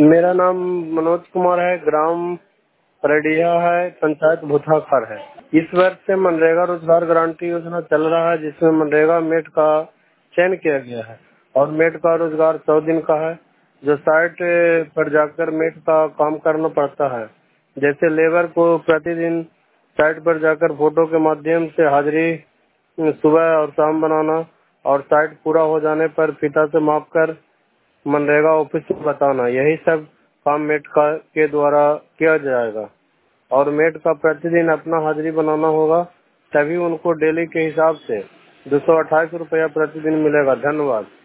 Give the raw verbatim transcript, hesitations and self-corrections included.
मेरा नाम मनोज कुमार है, ग्राम परडिया है, पंचायत भूथाखर है। इस वर्ष से मनरेगा रोजगार गारंटी योजना चल रहा है, जिसमें मनरेगा मेट का चयन किया गया है और मेट का रोजगार सौ दिन का है, जो साइट पर जाकर मेट का काम करना पड़ता है। जैसे लेबर को प्रतिदिन साइट पर जाकर फोटो के माध्यम से हाजिरी सुबह और शाम बनाना और साइट पूरा हो जाने पर फीता से माप कर मनरेगा ऑफिस में बताना, यही सब काम मेट का के द्वारा किया जाएगा। और मेट का प्रतिदिन अपना हाजिरी बनाना होगा, तभी उनको डेली के हिसाब से दो सौ अट्ठाईस रुपया प्रतिदिन मिलेगा। धन्यवाद।